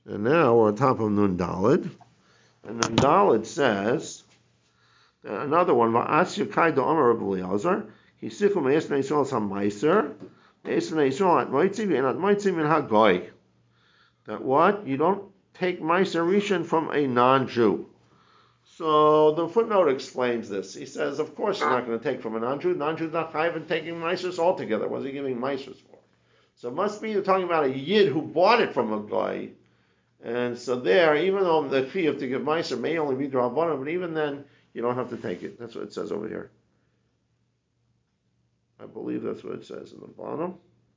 And now we're on top of Nun Dalid. And Nun Dalid says, another one, Va'asya Kai do Amar Rabbi Eliezer, Hisichum Eisna Yisrael HaMaiser, Eisna Yisrael At Moitzi and At Moitzi Min HaGoy. That what? You don't take Meiser Rishon from a non-Jew. So the footnote explains this. He says, of course he's not going to take from a non-Jew. Non-Jew's not chayav in taking Meisers altogether. What is he giving Meisers for? So it must be you're talking about a Yid who bought it from a guy. And so there, even though the fee of to give Meiser may only be D'Rabbanan, but even then, you don't have to take it. That's what it says over here. I believe that's what it says in the bottom.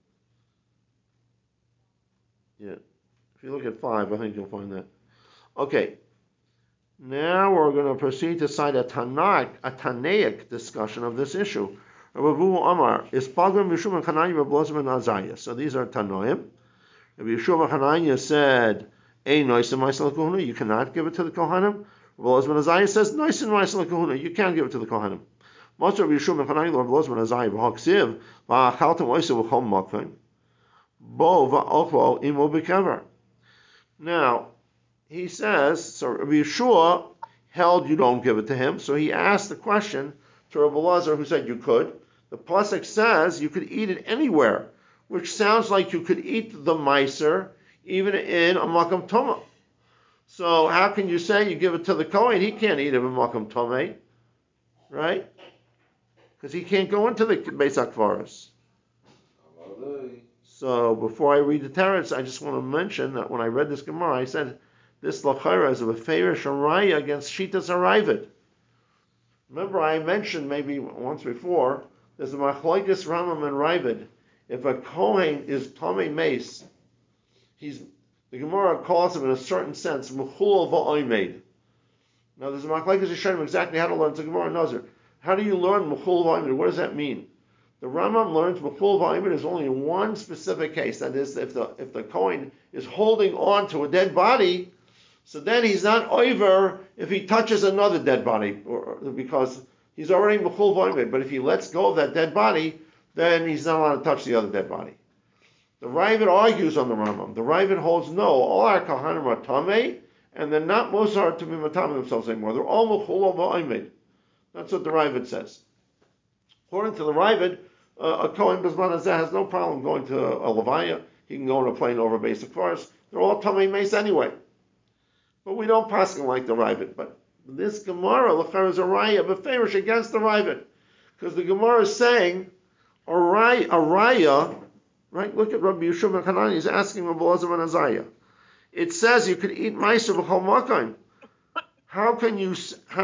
Yeah. If you look at 5, I think you'll find that. Okay. Now we're going to proceed to cite a Tanaic discussion of this issue. Rabu Amar is Pagam Yeshua Chananya Rablozim and Azariah. So these are Tanoim. Rabbi Yeshua Chananya said, "A noisim ma'aseh l'kohuna, you cannot give it to the kohanim." Rablozim and Azariah says, "Noisim ma'aseh l'kohuna, you can give it to the kohanim." Most of Rabbi Yeshua Chananya Rablozim and Azariah v'haksiv v'achaltem oisu v'chom makom bo v'ochlo imo b'kever. Now, he says, so Rabbi Yeshua held you don't give it to him, so he asked the question to Rabbi Eliezer, who said you could. The pasuk says you could eat it anywhere, which sounds like you could eat the meiser even in a makam toma. So how can you say you give it to the kohen? He can't eat it in makam toma, right? Because he can't go into the Beis HaKvaros. So before I read the teretz, I just want to mention that when I read this Gemara, I said this lachara is of a Feirish Araya against Shitas Aravid. Remember, I mentioned maybe once before, there's a Machlokes Ramam and Ravid. If a Kohen is Tomei Mace, the Gemara calls him in a certain sense, Mechul Va'oimed. Now there's a Machlokes Yishanim exactly how to learn. It's a Gemara Nazir. How do you learn Mechul Va'oimed? What does that mean? The Rambam learns Mechul Va'oimed is only in one specific case. That is, if the Kohen is holding on to a dead body, so then he's not over if he touches another dead body, because he's already Mechul Va'oimed. But if he lets go of that dead body, then he's not allowed to touch the other dead body. The Ravid argues on the Rambam. The Ravid holds no, all our Kohanim are Tameh, and they're not Mosar to be Matameh themselves anymore. They're all Mechul Va'oimed. That's what the Ravid says. According to the Ravid, a Kohen Bezman Hazeh has no problem going to a Levaya. He can go on a plane over basic forest. They're all Tamei Mace anyway. But we don't pass him like the Ravid. But this Gemara, Lachar, is a Raya, but Feirish against the Ravid. Because the Gemara is saying, a Raya, right? Look at Rabbi Yeshua ben Hanani, he's asking Rabbi Eliezer ben Azariah. It says you could eat Meiser b'chol makom. How can you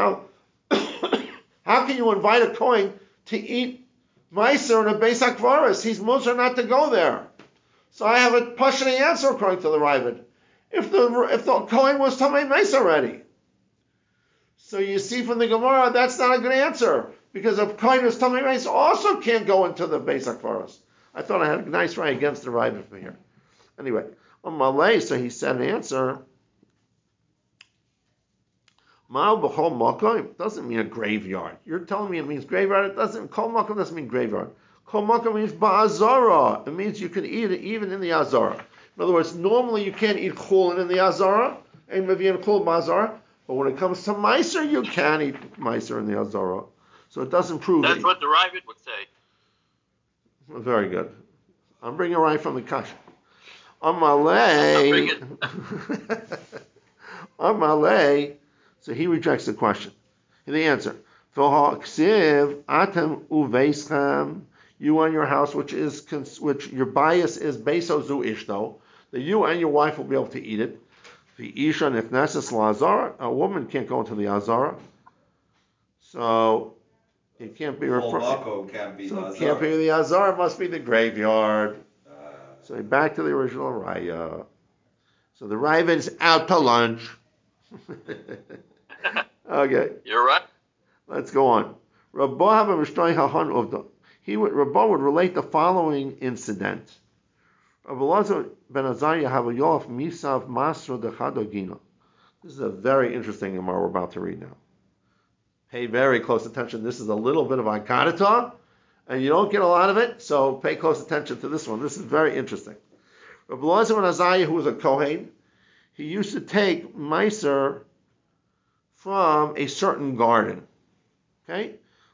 invite a Kohen to eat Meiser in a Beis HaKvaros? He's Musar not to go there. So I have a Pashani answer according to the Ravid. If the Kohen was Tamei Meis already. So you see from the Gemara, that's not a good answer. Because if Kohen was Tamei Meis, also can't go into the Beis HaKvaros. I thought I had a nice right against the Ravid from here. Anyway, on Malay, so he said an answer. Ma'al b'chol makom doesn't mean a graveyard. You're telling me it means graveyard. It doesn't. Kol makom doesn't mean graveyard. Kol makom means ba'azara. It means you can eat it even in the azara. In other words, normally you can't eat chulin in the azara, and maybe in chulin ba'azara. But when it comes to meiser, you can eat meiser in the azara. So it doesn't prove. That's what the Ravid would say. Very good. I'm bringing it right from the kasha. Amalei. Amalei. So he rejects the question. The answer. You and your house, which your bias is besozu ishto, that you and your wife will be able to eat it. The isha nifneses lazara, a woman can't go into the azara, so it can't be referred. Can't be the azara. It must be the graveyard. So back to the original raya. So the Ravid is out to lunch. Okay. You're right. Let's go on. Rabbah would relate the following incident. Rabbi Eliezer ben Azariah have a yof misav masro dechadogina. This is a very interesting Gemara we're about to read now. Pay very close attention. This is a little bit of Haggadah, and you don't get a lot of it, so pay close attention to this one. This is very interesting. Rabbi Eliezer ben Azariah, who was a Kohen, he used to take Meiser from a certain garden. Okay?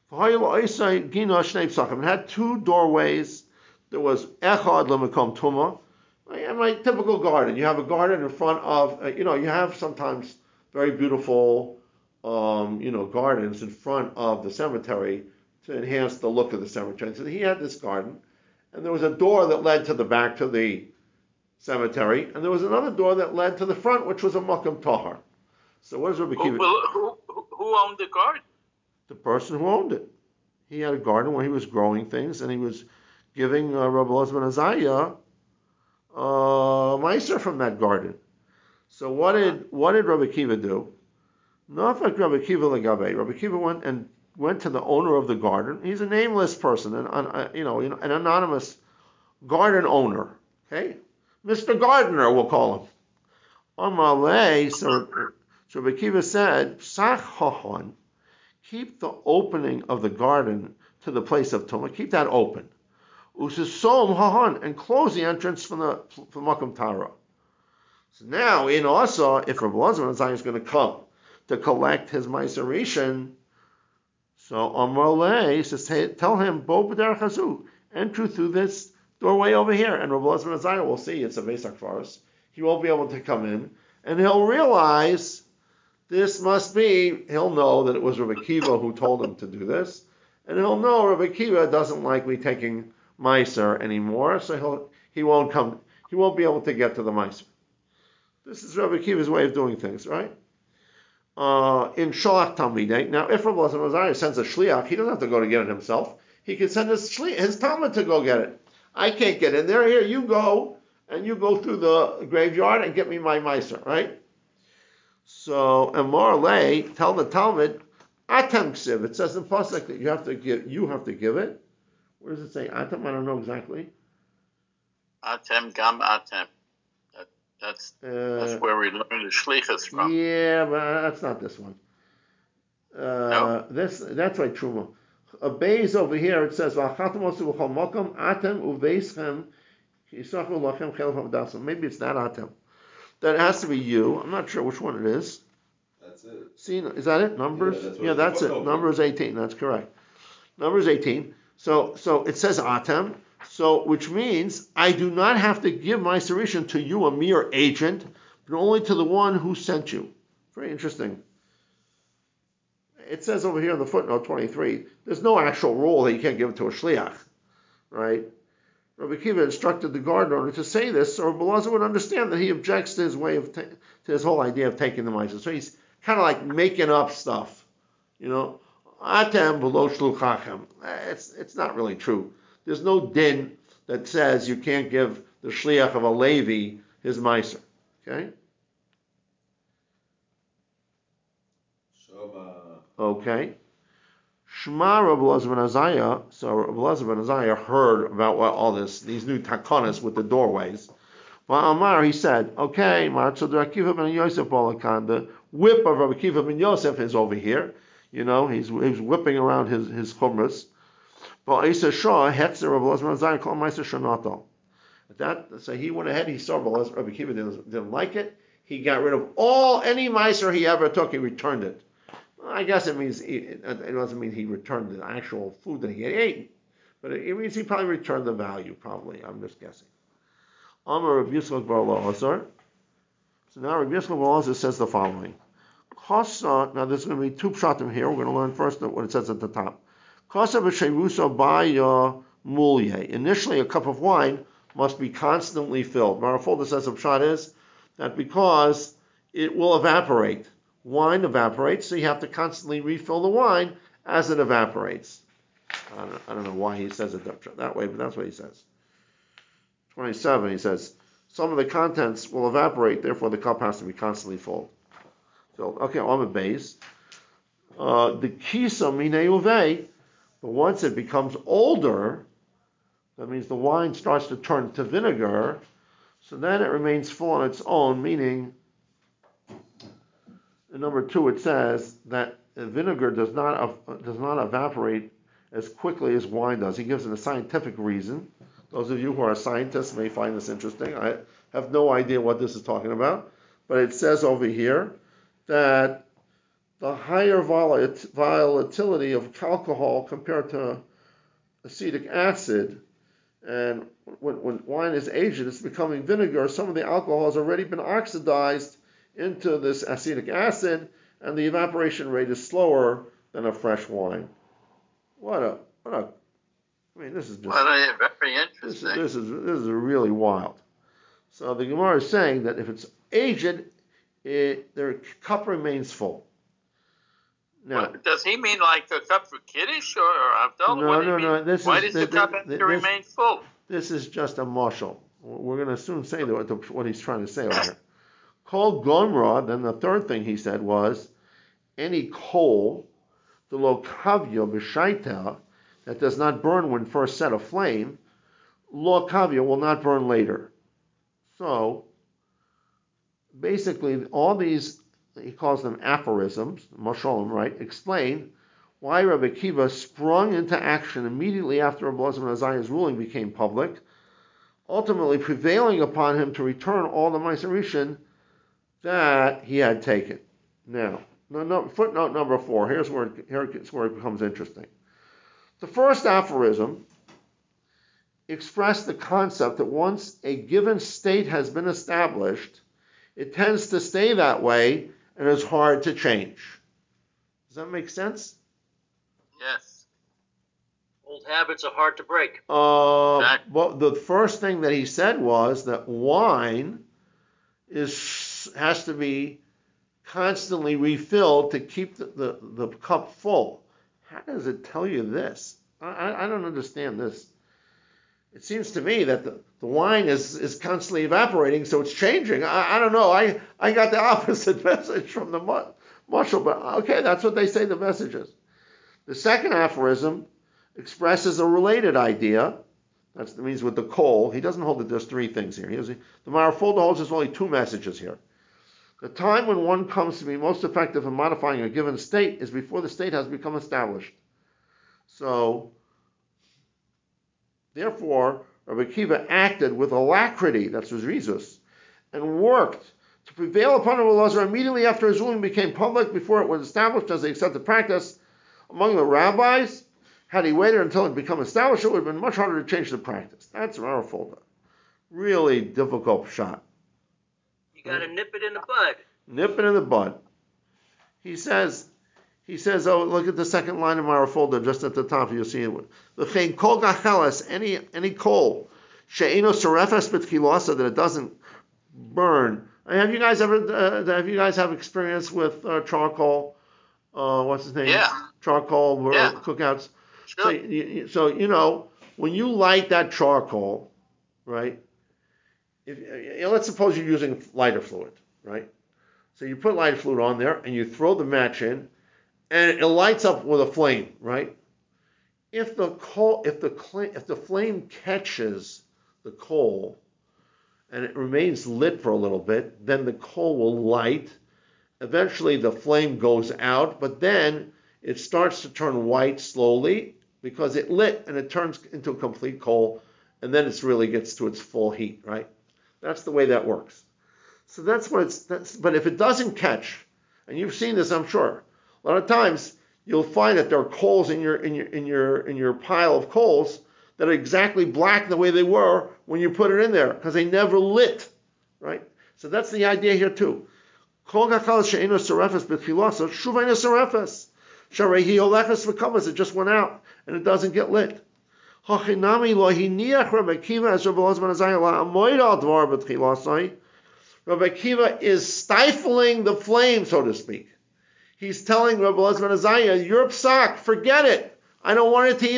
It had two doorways. There was Echad Lemakom Tuma. My typical garden. You have a garden in front of, you have sometimes very beautiful, gardens in front of the cemetery to enhance the look of the cemetery. So he had this garden, and there was a door that led to the back to the cemetery, and there was another door that led to the front, which was a Makam Tahar. So what does Rabbi Kiva? Who owned the garden? The person who owned it. He had a garden where he was growing things, and he was giving Rabbi Elazar ben Azariah Meiser from that garden. So what did Rabbi Kiva do? Nafak Rabbi Kiva legabe. Rabbi Kiva went to the owner of the garden. He's a nameless person, an anonymous garden owner. Okay, Mr. Gardener, we'll call him. Amalei. So Rabbi Kiva said, Psach hahon, keep the opening of the garden to the place of Tumah. Keep that open. Usisom hahon, and close the entrance from Makam Tara. So now, if Rabbi Elazar ben Azariah is going to come to collect his Meiser Rishon, so Amroleh says, tell him, Bo b'derech hazu, enter through this doorway over here, and Rabbi Elazar ben Azariah will see it's a Beis HaKfaros. He won't be able to come in, and he'll realize he'll know that it was Rabbi Kiva who told him to do this, and he'll know Rabbi Kiva doesn't like me taking Meiser anymore, so he won't be able to get to the Meiser. This is Rabbi Kiva's way of doing things, right? In Sholach Talmidei. Now, if Rabbi Elazar ben Azariah sends a shliach, he doesn't have to go to get it himself. He can send his Talmud to go get it. I can't get in there. Here, you go, and you go through the graveyard and get me my Meiser, right? So, Amar Lei, tell the Talmud, Atem Ksiv. It says in Pasuk that you have to give it. Where does it say Atem? I don't know exactly. Atem Gam Atem. That's where we learn the shlichus from. Yeah, but that's not this one. No. That's right, Truma. A base over here, it says, Atem maybe it's not Atem. That has to be you. I'm not sure which one it is. That's it. See, is that it? Numbers? Yeah, that's it. Numbers 18. That's correct. Numbers 18. So it says Atem. So, which means I do not have to give my Rishon to you, a mere agent, but only to the one who sent you. Very interesting. It says over here in the footnote 23, there's no actual rule that you can't give it to a shliach, right? Rabbi Kiva instructed the garden owner to say this, so Rabbi Elazar would understand that he objects to his way to his whole idea of taking the Meiser. So he's kind of like making up stuff, Atem below shluchachem. It's not really true. There's no din that says you can't give the shliach of a Levi his Meiser. Okay? Okay. Shema Rabbi Elazar ben Azariah. So Rabbi Elazar ben Azariah heard about all these new takonas with the doorways. Amar, he said, okay, the whip of Rabbi Kiva ben Yosef is over here. He's whipping around his chumras. So he went ahead, he saw Rabbi Kiva didn't like it. He got rid of any Meiser he ever took, he returned it. I guess it means it doesn't mean he returned the actual food that he had eaten, but it means he probably returned the value. Probably, I'm just guessing. Amar Rabbi Yisrael bar Elazar. So now Rabbi Yisrael bar Elazar says the following: Chasa. Now there's going to be two pshatim here. We're going to learn first what it says at the top. Chasa b'sheirusa baya mulye. Initially, a cup of wine must be constantly filled. Marafol, the sense of pshat is that because it will evaporate. Wine evaporates, so you have to constantly refill the wine as it evaporates. I don't know why he says it that way, but that's what he says. 27, he says, some of the contents will evaporate, therefore the cup has to be constantly filled. Okay, on the base. The kisa mineuve, but once it becomes older, that means the wine starts to turn to vinegar, so then it remains full on its own, meaning in number 2, it says that vinegar does not evaporate as quickly as wine does. He gives it a scientific reason. Those of you who are scientists may find this interesting. I have no idea what this is talking about, but it says over here that the higher volatility of alcohol compared to acetic acid, and when wine is aged, it's becoming vinegar. Some of the alcohol has already been oxidized into this acetic acid, and the evaporation rate is slower than a fresh wine. This is just very interesting. This is really wild. So the Gemara is saying that if it's aged, their cup remains full. Now, does he mean like a cup for Kiddush or Havdalah? No. Why does the cup have to remain full? This is just a mashal. We're going to soon say what he's trying to say over here. Kol Gomra, then the third thing he said was, any coal, the lo kavya b'shaita, that does not burn when first set aflame, lo kavya will not burn later. So, basically, all these, he calls them aphorisms, mashalim, right, explain why Rabbi Akiva sprung into action immediately after Rabbi Elazar ben Azariah's ruling became public, ultimately prevailing upon him to return all the Ma'aser Rishon that he had taken. Now, footnote number 4, here's where it becomes interesting. The first aphorism expressed the concept that once a given state has been established, it tends to stay that way and is hard to change. Does that make sense? Yes. Old habits are hard to break. Well, the first thing that he said was that wine has to be constantly refilled to keep the cup full. How does it tell you this? I don't understand this. It seems to me that the wine is constantly evaporating, so it's changing. I don't know. I got the opposite message from the mashal, but okay, that's what they say the message is. The second aphorism expresses a related idea. That means with the coal. He doesn't hold that there's 3 things here. The Maor Folda holds there's only 2 messages here. The time when one comes to be most effective in modifying a given state is before the state has become established. So, therefore, Rabbi Akiva acted with alacrity, that's his rizus, and worked to prevail upon Rabbi Elazar immediately after his ruling became public, before it was established as a accepted practice among the rabbis. Had he waited until it had become established, it would have been much harder to change the practice. That's Maor Folda. Really difficult shot. You got to nip it in the bud. Nip it in the bud. He says, oh, look at the second line of Maor Folda, just at the top, you'll see it. The kol gacheles, any coal, she'eno serefes b'tchilasa, that it doesn't burn. Have you guys have experience with charcoal? What's his name? Yeah. Charcoal cookouts. Sure. So when you light that charcoal, right? Let's suppose you're using lighter fluid, right? So you put lighter fluid on there and you throw the match in, and it lights up with a flame, right? If the flame catches the coal and it remains lit for a little bit, then the coal will light. Eventually the flame goes out, but then it starts to turn white slowly because it lit and it turns into a complete coal, and then it really gets to its full heat, right? That's the way that works. So but if it doesn't catch, and you've seen this, I'm sure, a lot of times you'll find that there are coals in your pile of coals that are exactly black the way they were when you put it in there, because they never lit, right? So that's the idea here too. Kol gachal she'eno serefes b'tchilasa shuvayna serefes sharehi holechas v'kamas. It just went out and it doesn't get lit. Hachinami lo hiniach Rabbi Akiva as Rabbi Elazar ben Azariah la'amoid al dvar b'tchilasai. Rabbi Akiva is stifling the flame, so to speak. He's telling Rabbi Elazar ben Azariah, "Your psak, forget it. I don't want it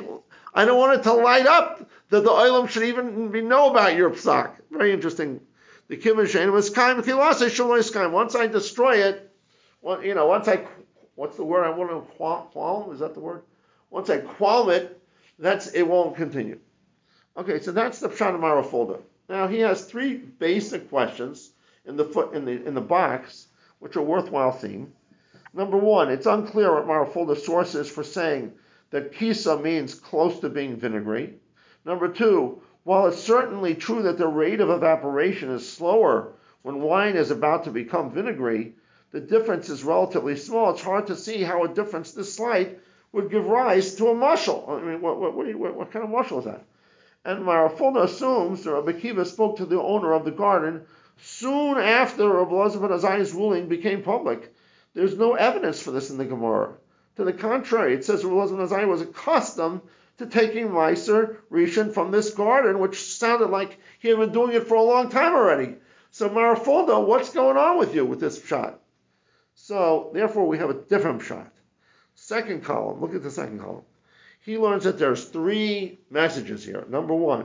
to light up that the olam should even know about your psak." Very interesting. The kibbutz shein was kaim chilasa shaloi kaim. Once I destroy it, what's the word I want to qualm? Is that the word? Once I qualm it, it won't continue. Okay, so that's the pshat of Maor Folda. Now he has 3 basic questions in the box, which are worthwhile seeing. Number 1, it's unclear what Maor Folda's source is for saying that kisa means close to being vinegary. Number 2, while it's certainly true that the rate of evaporation is slower when wine is about to become vinegary, the difference is relatively small. It's hard to see how a difference this slight would give rise to a mashal. I mean, what kind of mashal is that? And Marafulda assumes that Rabbi Akiva spoke to the owner of the garden soon after Rabbi Elazar ben Azariah's ruling became public. There's no evidence for this in the Gemara. To the contrary, it says Rabbi Elazar ben Azariah was accustomed to taking Meiser Rishon from this garden, which sounded like he had been doing it for a long time already. So Marafulda, what's going on with you with this shot? So therefore we have a different shot. Second column, look at the second column. He learns that there's three messages here. Number one,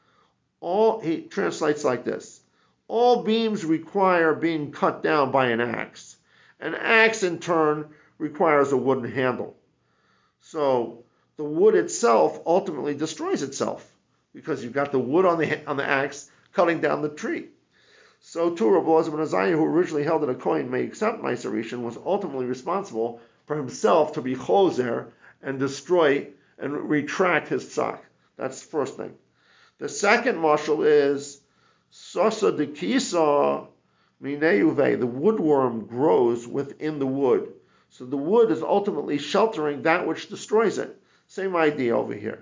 he translates like this. All beams require being cut down by an axe. An axe in turn requires a wooden handle. So the wood itself ultimately destroys itself because you've got the wood on the axe cutting down the tree. So too, Rabbi Elazar ben Azariah, who originally held that a kohen may accept Meiser Rishon, was ultimately responsible for himself to be chozer and destroy and retract his psak. That's the first thing. The second mashal is sosa de kisa mineuve. The woodworm grows within the wood. So the wood is ultimately sheltering that which destroys it. Same idea over here.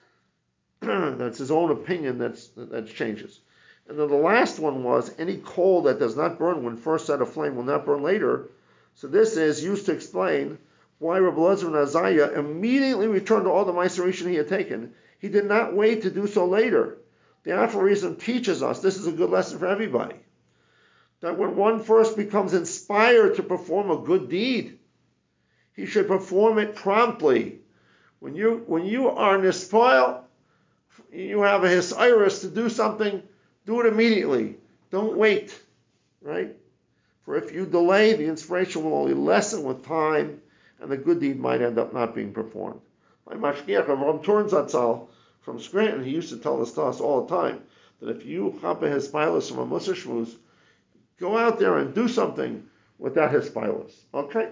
That's his own opinion that changes. And then the last one was any coal that does not burn when first set aflame will not burn later. So this is used to explain why Rabbi Elazar ben Azariah immediately returned to all the Meiser Rishon he had taken. He did not wait to do so later. The aphorism teaches us, this is a good lesson for everybody, that when one first becomes inspired to perform a good deed, he should perform it promptly. When you are nispoil, you have a hisiris to do something, do it immediately. Don't wait, right? For if you delay, the inspiration will only lessen with time, and the good deed might end up not being performed. My mashgiach Avram Turn from Scranton, he used to tell this to us all the time, that if you chapa hispilus from a Musar Shmuz, go out there and do something with that hispilus. Okay?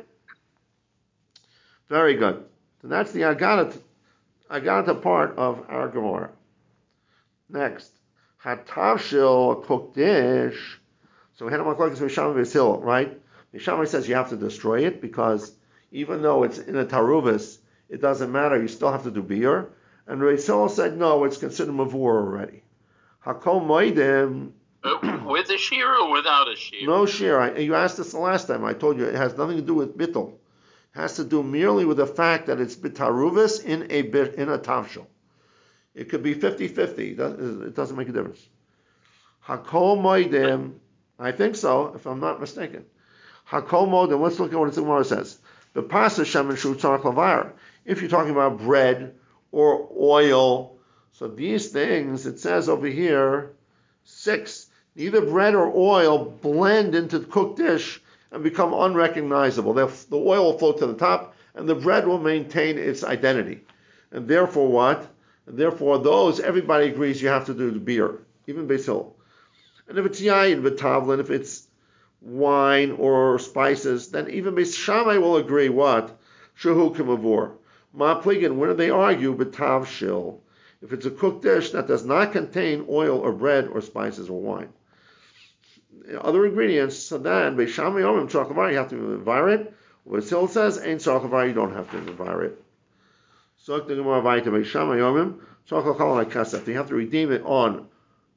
Very good. So that's the Agadata part of our Gemara. Next. Hatavshil, a cooked dish. So we had a machlokes with Shammai V'Hillel, right? Shammai says you have to destroy it because even though it's in a taruvis, it doesn't matter. You still have to do beer. And Hillel said no, it's considered mavur already. Hakol moedim. With a shear or without a shear? No shear. You asked this the last time. I told you it has nothing to do with bittul. It has to do merely with the fact that it's bitaruvis in a tavshil. It could be 50-50. It doesn't make a difference. Hakol moedim. I think so, if I'm not mistaken. Hakol moedim. Let's look at what the Gemara says. The pasa shemen shu tzarich lavar. If you're talking about bread or oil, so these things, it says over here, 6. Neither bread or oil blend into the cooked dish and become unrecognizable. The oil will float to the top, and the bread will maintain its identity. And therefore what? And therefore those, everybody agrees you have to do the beer, even Beis Hillel. And if it's yayin v'tavlin, if it's wine or spices, then even Beis Shammai will agree what? Shehu k'mavur. Ma'pligin, when do they argue? B'tavshil. If it's a cooked dish that does not contain oil or bread or spices or wine. Other ingredients, so then Beis Shammai omim tzarich lavar, you have to envir it. Beis Hillel says, ein tzarich lavar, you don't have to envir it. So the Gemara vayta Beis Shammai omim tzarich l'chal kasef. You have to redeem it on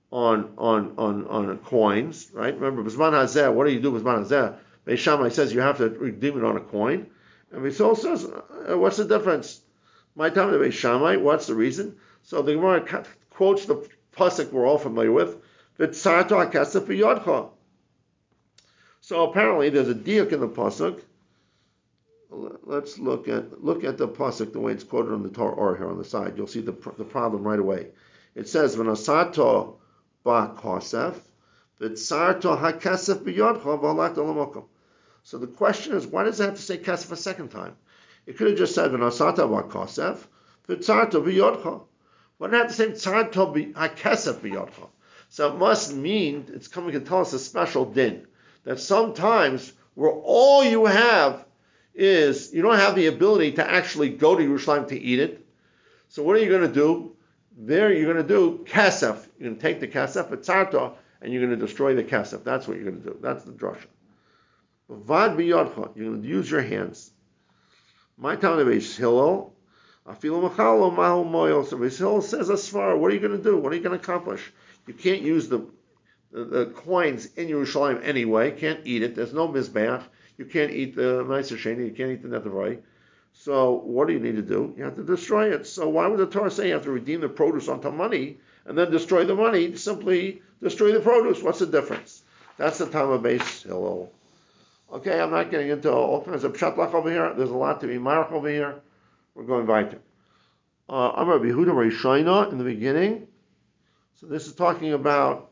coins, right? Remember, B'zman hazeh, what do you do with B'zman hazeh? Beis Shammai says you have to redeem it on a coin. And Beis Hillel says, what's the difference? My time to Beis Shammai, what's the reason? So the Gemara quotes the pasuk we're all familiar with, V'tzarto hakesef b'yodcha. So apparently there's a diuk in the pasuk. Let's look at the pasuk the way it's quoted on the Torah here on the side. You'll see the problem right away. It says, V'nasato ba'kosef, v'tzarto hakesef b'yodcha v'halakta l'mokom. So the question is, why does it have to say kesef a second time? It could have just said, V'nasato ba'kosef, v'tzarto b'yodcha. Why did it have to say tzarto hakesef b'yodcha? So it must mean, it's coming to tell us a special din, that sometimes where all you have is, you don't have the ability to actually go to Yerushalayim to eat it. So what are you going to do? There you're going to do kesef. You're going to take the kesef, tzarto, and you're going to destroy the kesef. That's what you're going to do. That's the drasha. Vad biyodcha, you're going to use your hands. My town of Beis Hillel, afilu machalo mahal moyel. So Beis Hillel says a svar. What are you going to do? What are you going to accomplish? You can't use the coins in Yerushalayim anyway. Can't eat it. There's no mizbeach. You can't eat the Meiser Sheni. You can't eat the Netavai. So what do you need to do? You have to destroy it. So why would the Torah say you have to redeem the produce onto money and then destroy the money? Simply destroy the produce. What's the difference? That's the time of Beis Hillel. Okay, I'm not getting into all kinds of pshatlach over here. There's a lot to be mark over here. We're going weiter. Amar Yehuda Rishayna in the beginning. So this is talking about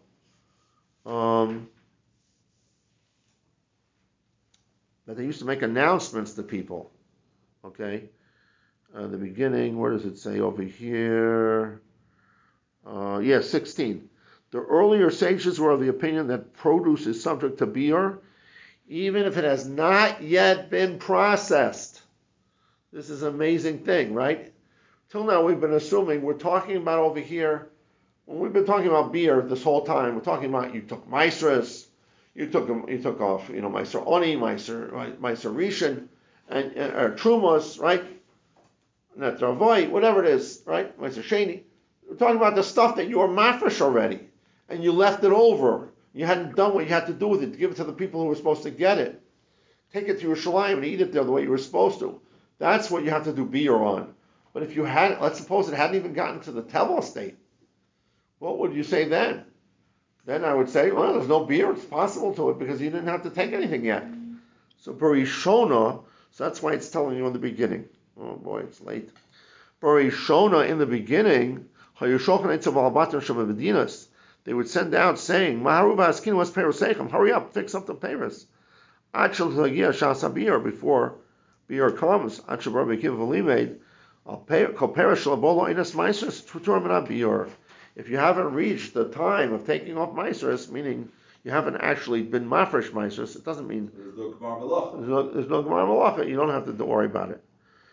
that they used to make announcements to people. Okay, the beginning. Where does it say over here? 16. The earlier sages were of the opinion that produce is subject to biur, even if it has not yet been processed. This is an amazing thing, right? Till now we've been assuming we're talking about over here, when we've been talking about biur this whole time, we're talking about you took maestras, you took off, Meiser Oni, Meiser Rishon, and Trumos, right? Netravoi, whatever it is, right? Meiser Sheni. We're talking about the stuff that you were mafresh already, and you left it over. You hadn't done what you had to do with it to give it to the people who were supposed to get it. Take it to Yerushalayim and eat it there the way you were supposed to. That's what you have to do biur on. But if you had, let's suppose it hadn't even gotten to the tevel state, what would you say then? Then I would say, well, there's no biur. It's possible to it because you didn't have to take anything yet. So Barishona, so that's why it's telling you in the beginning. Oh boy, it's late. Barishona in the beginning, they would send out saying, hurry up, fix up the peiros. Before biur comes, if you haven't reached the time of taking off maestros, meaning you haven't actually been mafresh maestros, it doesn't mean there's no gemar malacha. You don't have to worry about it.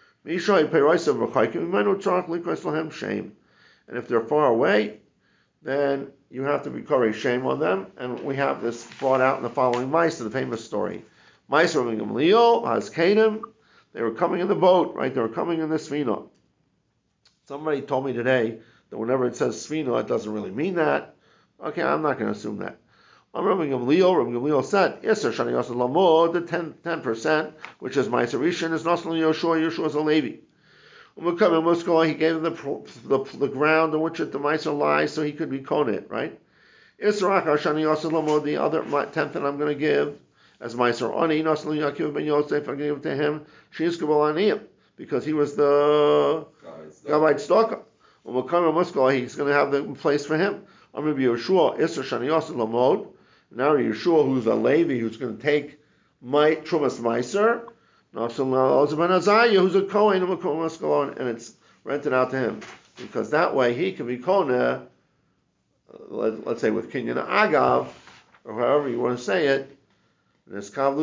And if they're far away, then you have to be korei shame on them. And we have this brought out in the following Meiser, the famous story. Meiser of Gamliel, Hazkanim, they were coming in the boat, right? They were coming in the Sfina. Somebody told me today that whenever it says Sfina, it doesn't really mean that. Okay, I'm not going to assume that. Rabbi Gamliel said, Yisr Shani Yosef Lamod, the 10%, which is Meiser Rishon, is Noslan Yoshua. Yoshua is a Levi. He gave him the ground on which the Meiser lies so he could be konit, right? Yisrach Shani Yosef Lamod, the other 10th that I'm going to give, as Meiser Oni, Noslan Yaakov ben Yosef, I'm going to give it to him, Shiz Kabal Aniyim, because he was the Gavite stalker. He's going to have the place for him. I'm going to be Yeshua, Yisr Shani Yosef Lamod. Now Yeshua, who's a Levi, who's going to take my Trumas Meiser, who's a Kohen, and it's rented out to him. Because that way he can be Kona, let's say with Kinyan Agav, or however you want to say it, on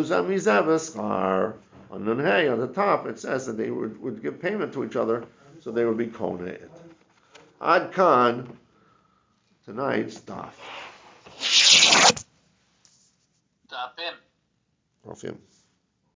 the top it says that they would give payment to each other, so they would be Kona it. Ad Khan, tonight's daf. Daf him. Daf him.